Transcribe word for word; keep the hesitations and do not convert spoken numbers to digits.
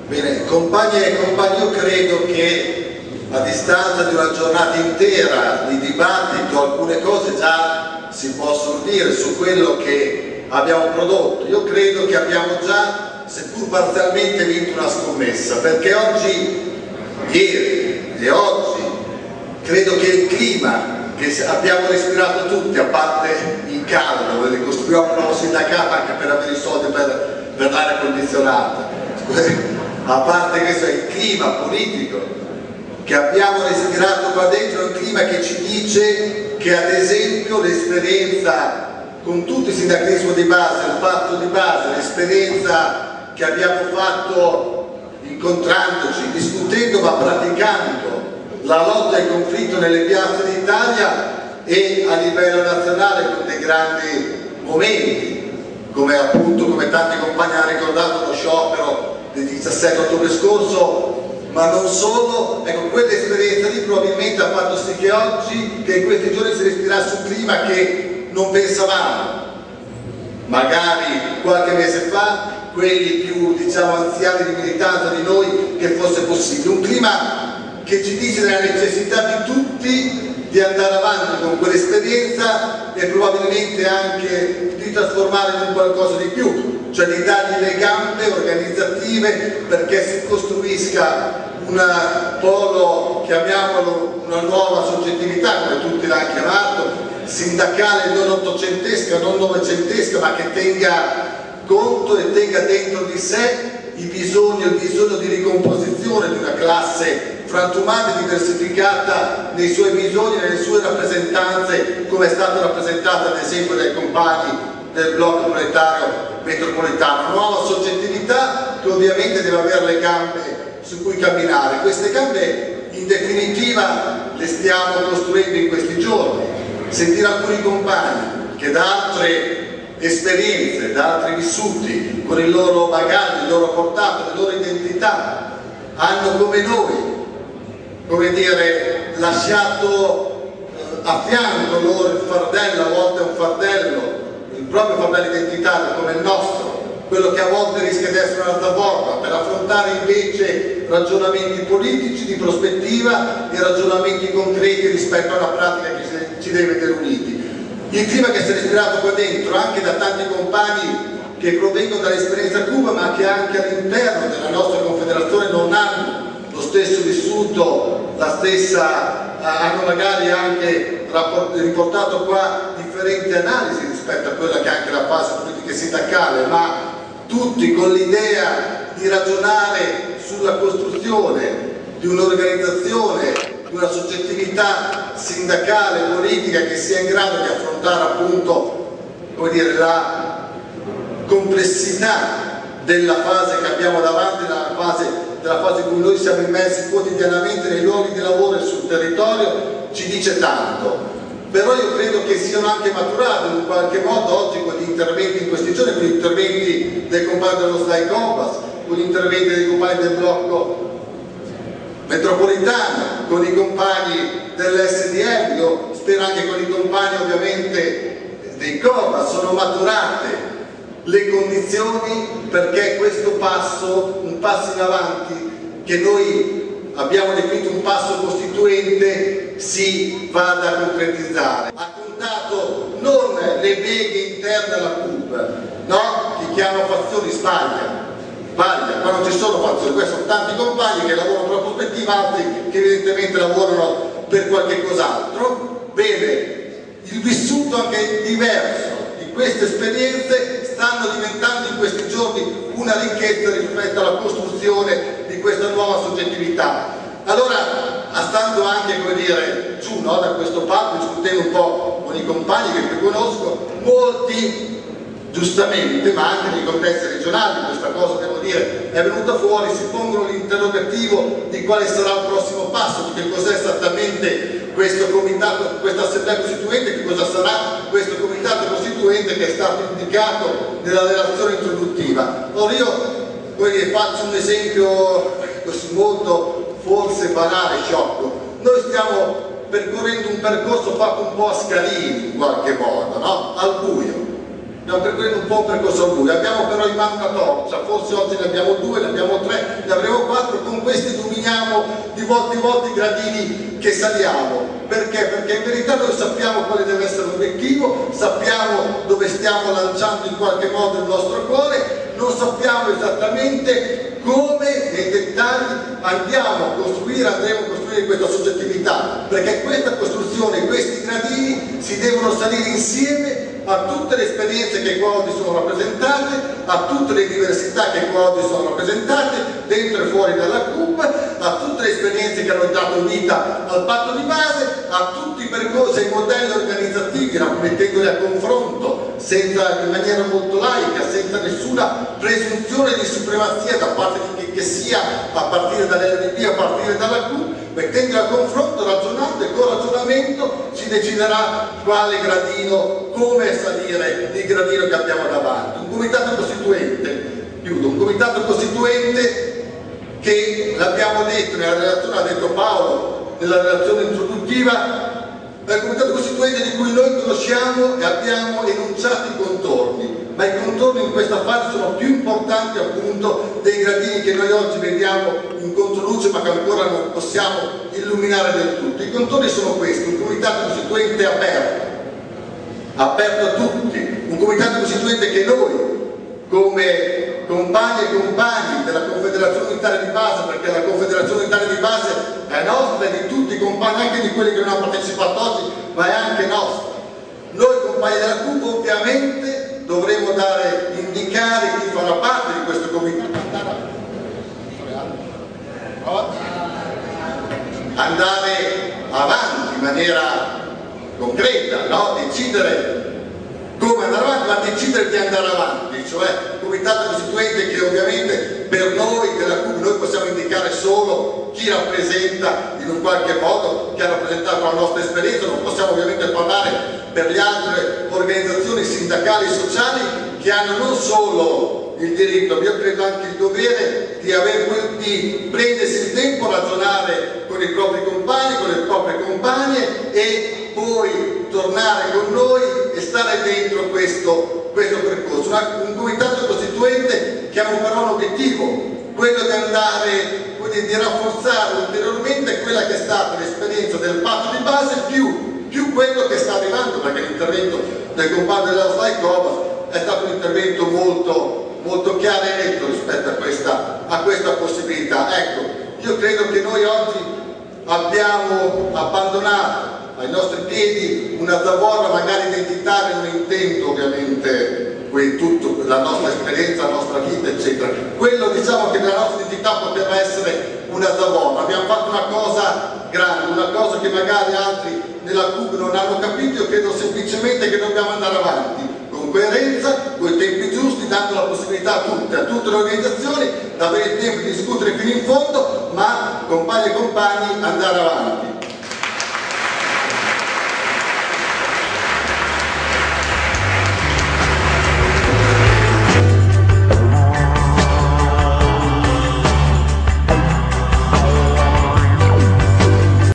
Bene, compagni e compagni, io credo che a distanza di una giornata intera di dibattito alcune cose già si possono dire su quello che abbiamo prodotto. Io credo che abbiamo già, seppur parzialmente, vinto una scommessa, perché oggi, ieri e oggi, credo che il clima che abbiamo respirato tutti, a parte il caldo, perché costruiamo un nuovo sindacato anche per avere i soldi per, per l'aria condizionata, a parte questo, il clima politico che abbiamo respirato qua dentro è un clima che ci dice che, ad esempio, l'esperienza con tutto il sindacalismo di base, il patto di base, l'esperienza che abbiamo fatto incontrandoci, discutendo ma praticando la lotta al conflitto nelle piazze d'Italia e a livello nazionale con dei grandi momenti, come appunto, come tanti compagni hanno ricordato, lo sciopero del diciassette ottobre scorso, ma non solo. Ecco, quell'esperienza lì probabilmente ha fatto sì che oggi, che in questi giorni si respirasse un clima che non pensavamo, magari qualche mese fa, quelli più, diciamo, anziani di militanza di noi, che fosse possibile. Un clima che ci dice della necessità di tutti di andare avanti con quell'esperienza e probabilmente anche di trasformarla in un qualcosa di più, cioè di dargli le gambe organizzative perché si costruisca un polo, chiamiamolo una nuova soggettività, come tutti l'hanno chiamato, sindacale non ottocentesca, non novecentesca, ma che tenga conto e tenga dentro di sé i bisogni, il bisogno di ricomposizione di una classe frantumata e diversificata nei suoi bisogni, nelle sue rappresentanze, come è stata rappresentata ad esempio dai compagni del blocco proletario metropolitano. Una nuova soggettività che ovviamente deve avere le gambe su cui camminare. Queste gambe in definitiva le stiamo costruendo in questi giorni. Sentire alcuni compagni che da altre esperienze, da altri vissuti, con il loro bagaglio, il loro portato, le loro identità, hanno come noi, come dire, lasciato eh, a fianco loro il fardello, a volte è un fardello, il proprio fardello identitario come il nostro, quello che a volte rischia di essere una zavorra, per affrontare invece ragionamenti politici di prospettiva e ragionamenti concreti rispetto alla pratica che ci deve vedere uniti. Il clima che si è respirato qua dentro anche da tanti compagni che provengono dall'esperienza Cuba, ma che anche all'interno della nostra confederazione non hanno lo stesso vissuto, la stessa, hanno magari anche riportato qua differenti analisi rispetto a quella che è anche la fase politica e sindacale, ma tutti con l'idea di ragionare sulla costruzione di un'organizzazione, di una soggettività sindacale, politica che sia in grado di affrontare appunto, come dire, la complessità della fase che abbiamo davanti, della fase, della fase in cui noi siamo immersi quotidianamente nei luoghi di lavoro e sul territorio, ci dice tanto. Però io credo che siano anche maturati in qualche modo oggi con gli interventi in questi giorni, con gli interventi del compagno dello S D A I Cobas, con gli interventi dei compagni del blocco metropolitano, con i compagni dell'S D L, io spero anche con i compagni ovviamente dei Cobas. Sono maturate le condizioni perché questo passo, un passo in avanti che noi abbiamo definito un passo costituente, si vada a concretizzare. Ha contato non le beghe interne alla C U P, no? Chi chiama fazioni sbaglia. Sbaglia, ma non ci sono fazioni, questi sono tanti compagni che lavorano per la prospettiva, altri che evidentemente lavorano per qualche cos'altro. Bene, il vissuto anche diverso di queste esperienze stanno diventando in questi giorni una ricchezza rispetto alla costruzione di questa nuova soggettività. Allora, stando anche, come dire, giù, no, da questo palco, discutendo un po' con i compagni che qui conosco, molti giustamente, ma anche nei contesti regionali, questa cosa devo dire è venuta fuori, si pongono l'interrogativo di quale sarà il prossimo passo, di che cos'è esattamente questo comitato, questa assemblea costituente, che cosa sarà questo comitato costituente che è stato indicato nella relazione introduttiva. Ora io dire, faccio un esempio così molto forse banale, sciocco. Noi stiamo percorrendo un percorso fatto un po' a scalini in qualche modo, no? Al buio. Stiamo percorrendo un po' un percorso al buio, abbiamo però in mano una torcia, forse oggi ne abbiamo due, ne abbiamo tre, ne di volta in volta i gradini che saliamo. Perché? Perché in verità noi sappiamo quale deve essere l'obiettivo, sappiamo dove stiamo lanciando in qualche modo il nostro cuore, non sappiamo esattamente come nei dettagli andiamo a costruire, andremo a costruire questa soggettività, perché questa costruzione, questi gradini si devono salire insieme a tutte le esperienze che qua oggi sono rappresentate, a tutte le diversità che qua oggi sono rappresentate, dentro e fuori dalla C U P, a tutte le esperienze che hanno dato vita al patto di base, a tutti i percorsi e i modelli organizzativi, mettendoli a confronto, senza, in maniera molto laica, senza nessuna presunzione di supremazia da parte di chi che sia, a partire dall'L D P, a partire dalla C U P, mettendoli a confronto, ragionando e con ragionamento si deciderà quale gradino, come salire il gradino che abbiamo davanti. Un comitato costituente, chiudo, un comitato costituente che, l'abbiamo detto nella relazione, ha detto Paolo nella relazione introduttiva, è un comitato costituente di cui noi conosciamo e abbiamo enunciato i contorni, ma i contorni in questa fase sono più importanti appunto dei gradini che noi oggi vediamo in controluce ma che ancora non possiamo illuminare del tutto. I contorni sono questi: un comitato costituente aperto, aperto a tutti, un comitato costituente che noi come compagni e compagni della Confederazione Unitaria di Base, perché la Confederazione Unitaria di Base è nostra e di tutti i compagni, anche di quelli che non hanno partecipato oggi, ma è anche nostra. Noi compagni della C U P ovviamente dovremo dare, indicare chi farà parte di questo comitato, andare avanti in maniera concreta, no? Decidere come andare avanti, ma decidere di andare avanti, cioè un comitato costituente che ovviamente per noi della C U P noi possiamo indicare solo chi rappresenta in un qualche modo, chi ha rappresentato la nostra esperienza, non possiamo ovviamente parlare per le altre organizzazioni sindacali e sociali che hanno non solo il diritto, ma io credo anche il dovere di, aver, di prendersi il tempo a ragionare con i propri compagni, con le proprie compagne e poi tornare con noi e stare dentro questo, questo percorso. Un comitato costituente che ha un, però un obiettivo, quello di andare, quindi di rafforzare ulteriormente quella che è stata l'esperienza del patto di base più, più quello che sta arrivando, perché l'intervento del compagno della Slaikova è stato un intervento molto, molto chiaro e netto rispetto a questa, a questa possibilità. Ecco, io credo che noi oggi abbiamo abbandonato ai nostri piedi una zavorra magari identitaria, non intendo ovviamente tutto, la nostra esperienza, la nostra vita eccetera, quello diciamo che nella nostra identità poteva essere una zavorra. Abbiamo fatto una cosa grande, una cosa che magari altri nella C U P non hanno capito. Io credo semplicemente che dobbiamo andare avanti con coerenza, con i tempi giusti, dando la possibilità a tutte, a tutte le organizzazioni di avere il tempo di discutere fino in fondo, ma compagni e compagni andare avanti.